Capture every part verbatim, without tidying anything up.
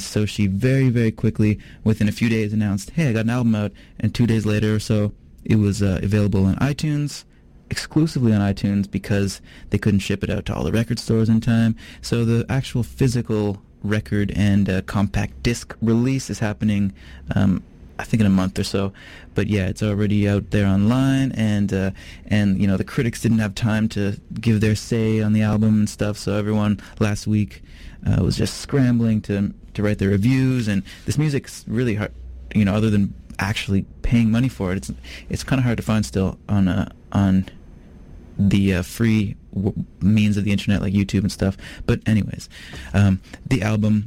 so she very, very quickly, within a few days, announced, hey, I got an album out, and two days later or so, it was uh, available on iTunes, exclusively on iTunes, because they couldn't ship it out to all the record stores in time. So the actual physical record and uh, compact disc release is happening, um, I think, in a month or so. But yeah, it's already out there online, and uh, and you know, the critics didn't have time to give their say on the album and stuff. So everyone last week uh, was just scrambling to to write their reviews. And this music's really hard, you know, other than actually paying money for it. It's it's kind of hard to find still on uh, on the uh, free w- means of the internet like YouTube and stuff. But anyways, um, the album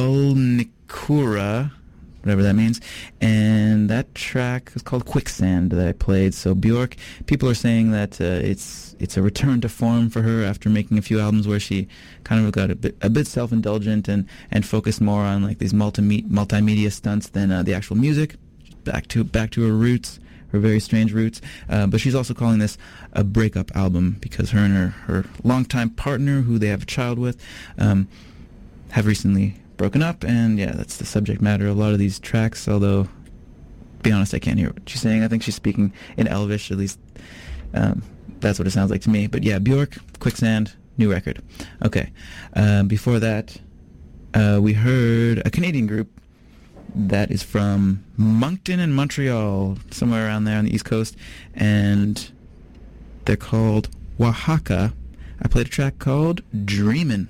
Volnikura, whatever that means, and that track is called Quicksand that I played. So Björk, people are saying that uh, it's it's a return to form for her after making a few albums where she kind of got a bit a bit self-indulgent and and focused more on like these multi multimedia stunts than uh, the actual music. Back to back to her roots, her very strange roots. Uh, but she's also calling this a breakup album because her and her, her longtime partner, who they have a child with, um, have recently broken up. And yeah, that's the subject matter of a lot of these tracks, although, to be honest, I can't hear what she's saying. I think she's speaking in Elvish, at least um, that's what it sounds like to me. But yeah, Björk, Quicksand, new record. Okay. Uh, before that, uh, we heard a Canadian group that is from Moncton and Montreal, somewhere around there on the East Coast, and they're called Oaxaca. I played a track called Dreamin',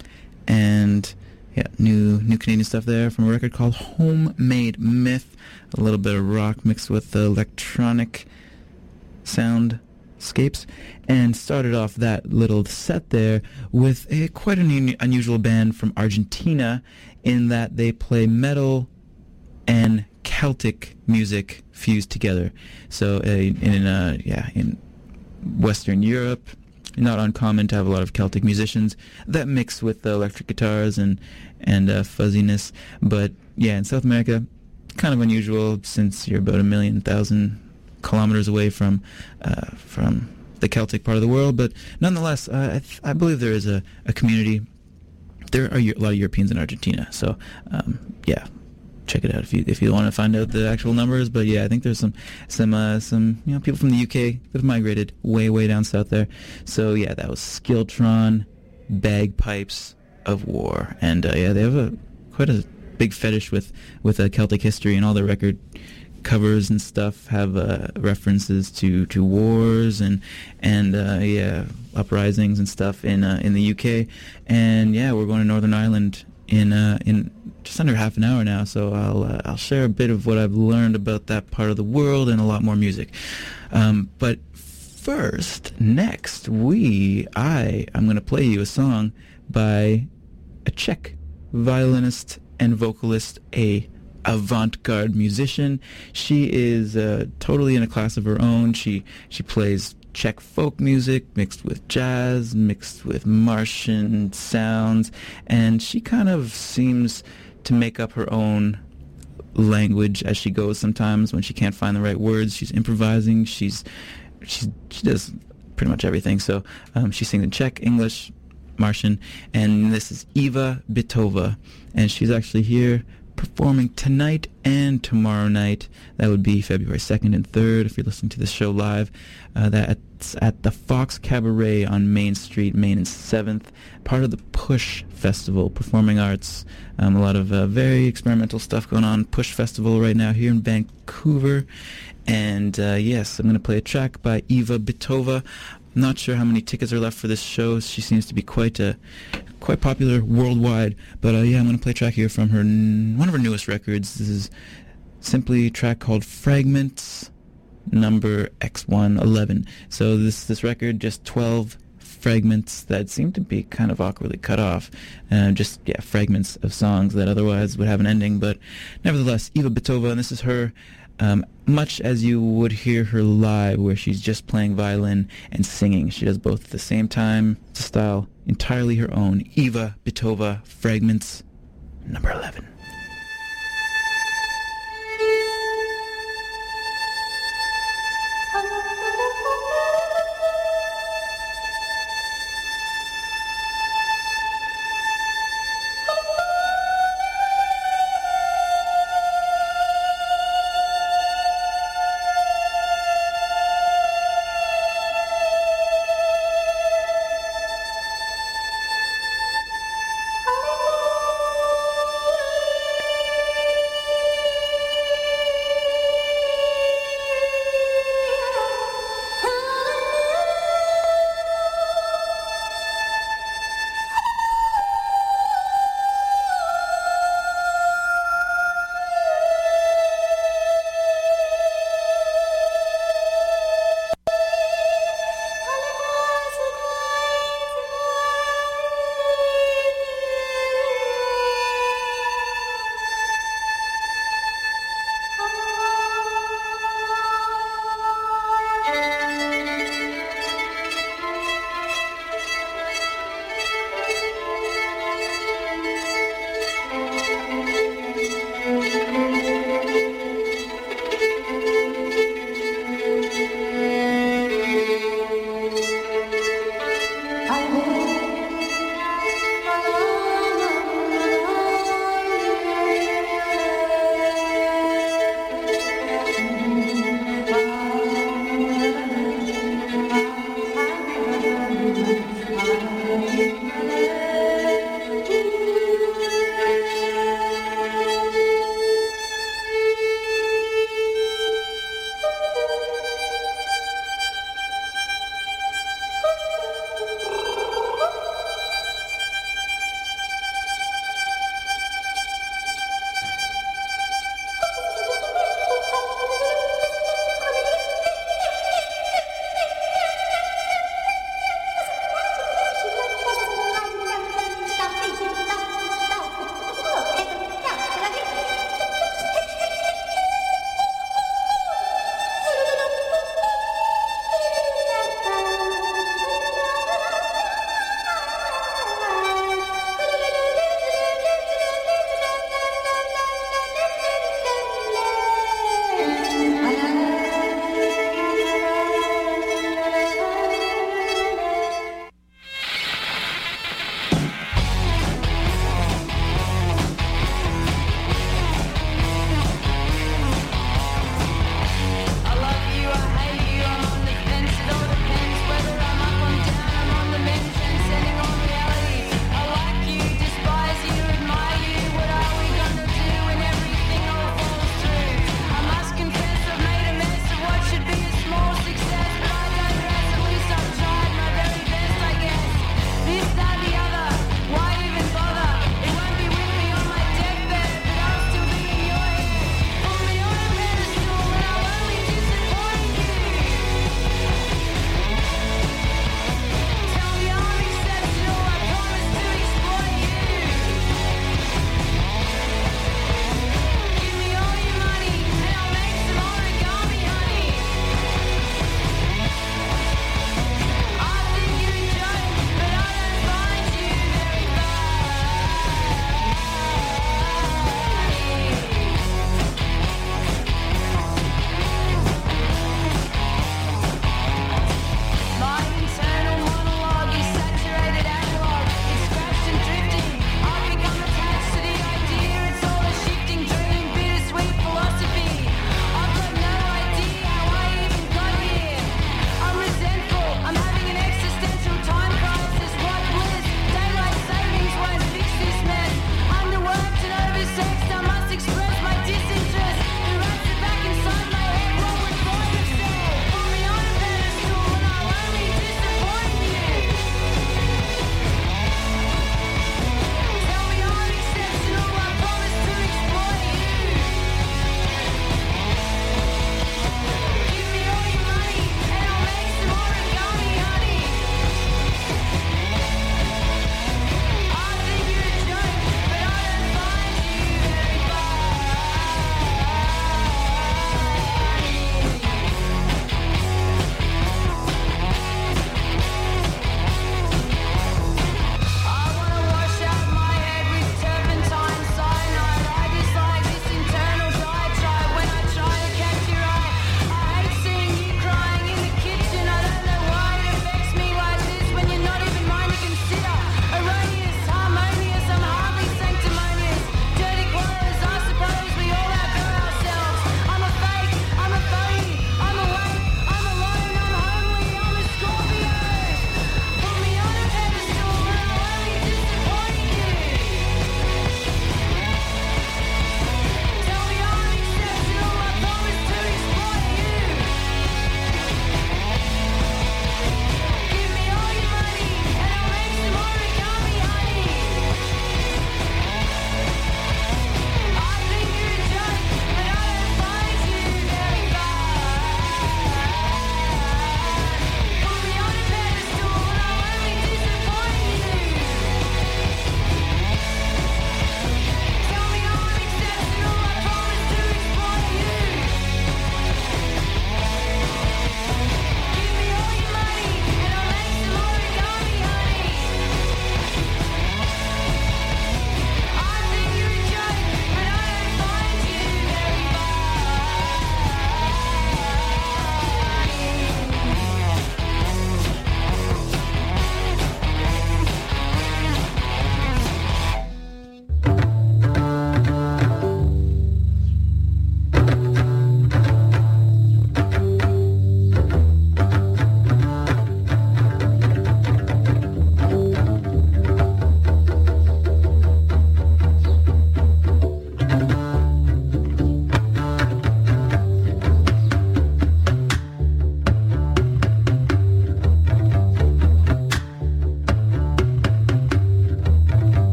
and yeah, new new Canadian stuff there from a record called Homemade Myth, a little bit of rock mixed with electronic soundscapes, and started off that little set there with a quite an un- unusual band from Argentina, in that they play metal and Celtic music fused together. So uh, in uh, yeah in Western Europe, not uncommon to have a lot of Celtic musicians that mix with the electric guitars and and uh, fuzziness. But yeah, in South America, kind of unusual since you're about a million thousand kilometers away from uh, from the Celtic part of the world. But nonetheless, uh, I, th- I believe there is a, a community. There are a lot of Europeans in Argentina, so um, yeah. Check it out if you if you want to find out the actual numbers. But yeah, I think there's some some uh, some you know people from the U K that have migrated way way down south there. So yeah, that was Skiltron, Bagpipes of War, and uh, yeah, they have a quite a big fetish with with uh, Celtic history, and all their record covers and stuff have uh, references to, to wars and and uh, yeah uprisings and stuff in uh, in the U K. And yeah, we're going to Northern Ireland in uh, in just under half an hour now, so I'll uh, I'll share a bit of what I've learned about that part of the world and a lot more music. Um, but first, next, we I I'm going to play you a song by a Czech violinist and vocalist, a avant-garde musician. She is uh, totally in a class of her own. She she plays Czech folk music mixed with jazz, mixed with Martian sounds, and she kind of seems to make up her own language as she goes sometimes when she can't find the right words. She's improvising, she's, she's she does pretty much everything. So um, she sings in Czech, English, Martian, and this is Eva Bitova, and she's actually here performing tonight and tomorrow night. That would be February second and third if you're listening to this show live. Uh, that's at the Fox Cabaret on Main Street, Main and seventh, part of the Push Festival, Performing Arts. Um, a lot of uh, very experimental stuff going on. Push Festival right now here in Vancouver. And uh, yes, I'm going to play a track by Eva Bitova. Not sure how many tickets are left for this show. She seems to be quite uh, quite popular worldwide. But uh, yeah, I'm going to play a track here from her n- one of her newest records. This is simply a track called Fragments, number X one eleven. So this this record, just twelve fragments that seem to be kind of awkwardly cut off. Uh, just, yeah, fragments of songs that otherwise would have an ending. But nevertheless, Eva Bitova, and this is her, um, much as you would hear her live, where she's just playing violin and singing. She does both at the same time. It's a style entirely her own. Eva Bitova, Fragments, number eleven.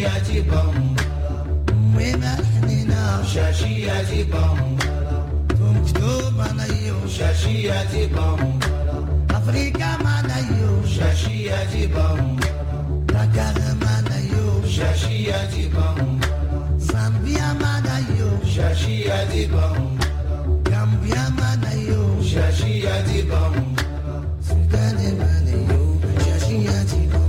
Shashiyati bam, Mwena nina. Shashiyati bam, Tumchdo manayo. Shashiyati bam, Afrika manayo. Shashiyati bam, Dakar manayo. Shashiyati bam, Zambia manayo. Shashiyati bam, Gambia manayo. Shashiyati bam, Sudan manayo. Shashiyati bam.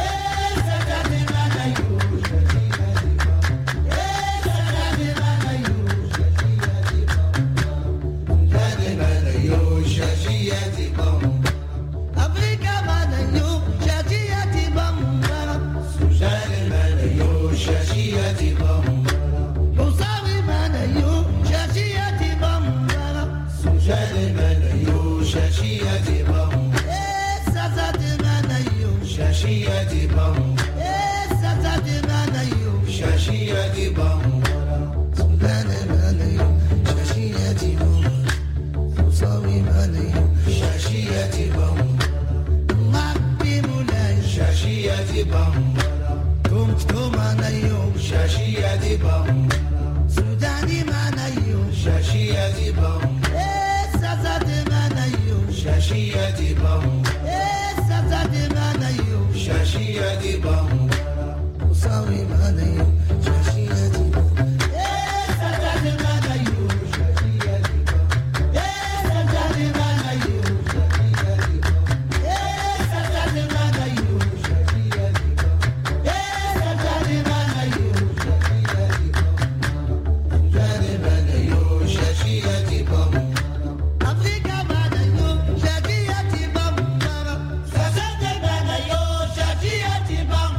Shashiyati bam, eh, Saturday manayo. Shashiyati bam, Sunday manayo. Shashiyati bam, sorry manayo. Shashiyati bam, Makbi mulay. Shashiyati bam, Tumchto manayo. Shashiyati bam, Sudani manayo. Shashiyati bam, eh, Saturday manayo. Shashiyati bam, eh, Saturday manayo. Shashiyati bam, Usawi manayo. Shashiyati bam, eh, Saturday manayo. Shashiyati bam, eh, Saturday manayo. Shashiyati bam, eh, Saturday manayo. Shashiyati bam, eh, Saturday manayo. Shashiyati bam, Saturday manayo. Shashiyati bam, Afrika manayo. Shashiyati bam, Saturday manayo. Shashiyati bam.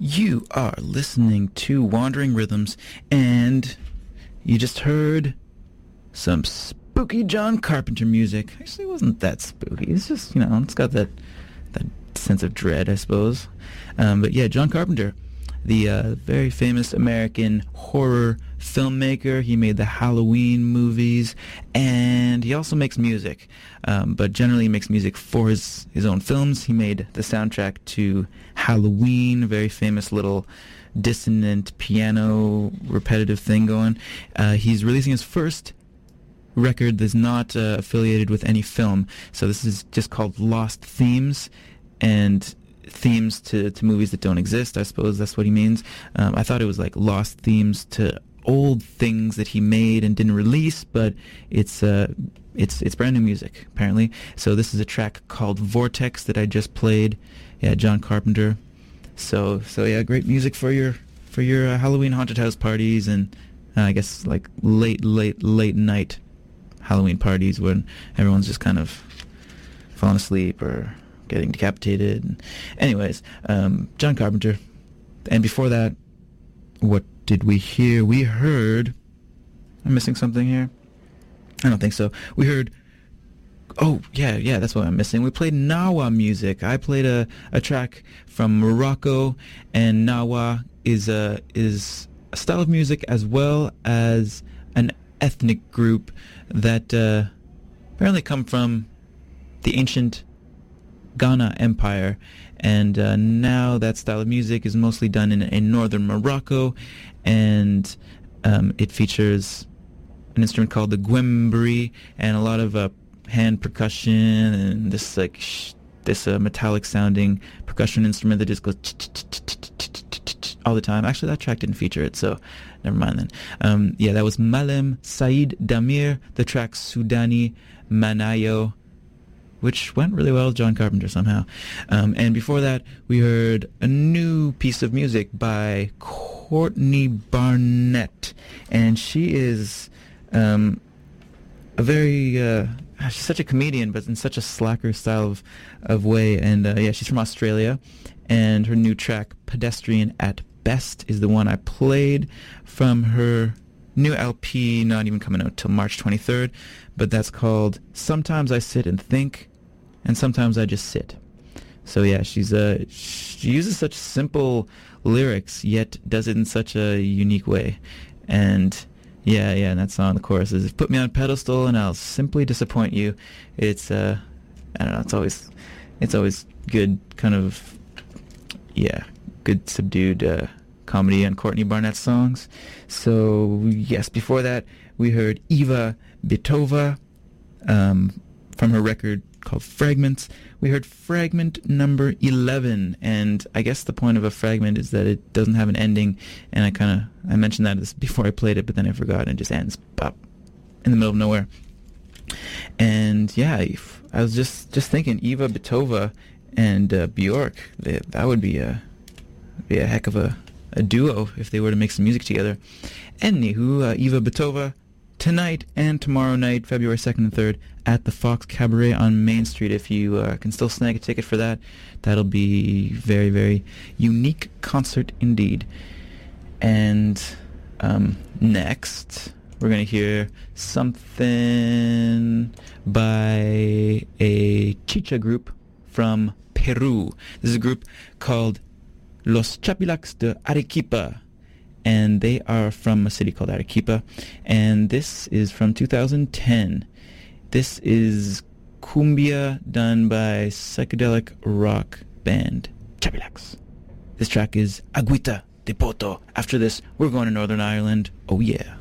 You are listening to Wandering Rhythms, and you just heard some spooky John Carpenter music. Actually, it wasn't that spooky. It's just, you know, it's got that that sense of dread, I suppose. Um, but yeah, John Carpenter, the uh, very famous American horror filmmaker. He made the Halloween movies, and he also makes music, um, but generally he makes music for his, his own films. He made the soundtrack to Halloween, a very famous little dissonant piano repetitive thing going. Uh, he's releasing his first record that's not uh, affiliated with any film, so this is just called Lost Themes, and themes to, to movies that don't exist, I suppose that's what he means. Um, I thought it was like lost themes to old things that he made and didn't release, but it's uh, it's it's brand new music, apparently. So this is a track called Vortex that I just played. Yeah, John Carpenter. So so yeah, great music for your for your uh, Halloween haunted house parties, and uh, I guess like late, late, late night Halloween parties when everyone's just kind of falling asleep or getting decapitated. And anyways, um, John Carpenter. And before that, what did we hear? We heard... I'm missing something here? I don't think so. We heard... Oh, yeah, yeah, that's what I'm missing. We played Gnawa music. I played a, a track from Morocco, and Gnawa is a, is a style of music as well as an ethnic group that uh, apparently come from the ancient Ghana Empire, and uh, now that style of music is mostly done in, in northern Morocco, and um, it features an instrument called the gwembri and a lot of uh, hand percussion and this like sh- this uh, metallic sounding percussion instrument that just goes all the time. Actually, that track didn't feature it, so never mind then. Um, yeah, that was Malem Said Damir, the track Sudani Manayo, which went really well with John Carpenter somehow. Um, and before that, we heard a new piece of music by Courtney Barnett. And she is um, a very... Uh, she's such a comedian, but in such a slacker style of, of way. And uh, yeah, she's from Australia. And her new track, Pedestrian at Best, is the one I played from her new L P, not even coming out till March twenty-third. But that's called Sometimes I Sit and Think, and Sometimes I Just Sit. So yeah, she's uh, she uses such simple lyrics, yet does it in such a unique way. And yeah, yeah, and that song, the chorus is, "Put me on a pedestal and I'll simply disappoint you." It's uh, I don't know, it's always, it's always good, kind of, yeah, good subdued uh, comedy on Courtney Barnett's songs. So yes, before that we heard Iva Bitova um, from her record called Fragments. We heard fragment number eleven, and I guess the point of a fragment is that it doesn't have an ending, and I kind of I mentioned that this before I played it, but then I forgot, and it just ends pop in the middle of nowhere. And yeah, I was just just thinking Iva Bitova and uh, Bjork, they, that would be a be a heck of a, a duo if they were to make some music together. Anywho, uh, Iva Bitova tonight and tomorrow night, February second and third, at the Fox Cabaret on Main Street. If you uh, can still snag a ticket for that, that'll be very, very unique concert indeed. And um, next, we're going to hear something by a chicha group from Peru. This is a group called Los Chapilaks de Arequipa, and they are from a city called Arequipa, and this is from two thousand ten. This is cumbia done by psychedelic rock band Chapilaks. This track is Agüita de Poto. After this, we're going to Northern Ireland. Oh yeah.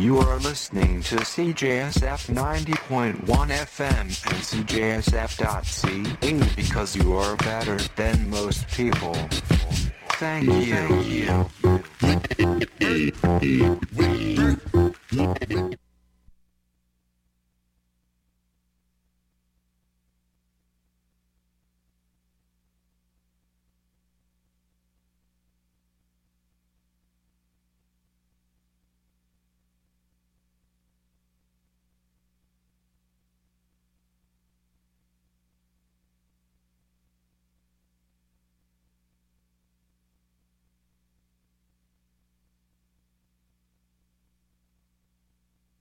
You are listening to C J S F ninety point one F M and C J S F dot C A because you are better than most people. Thank you. Thank you.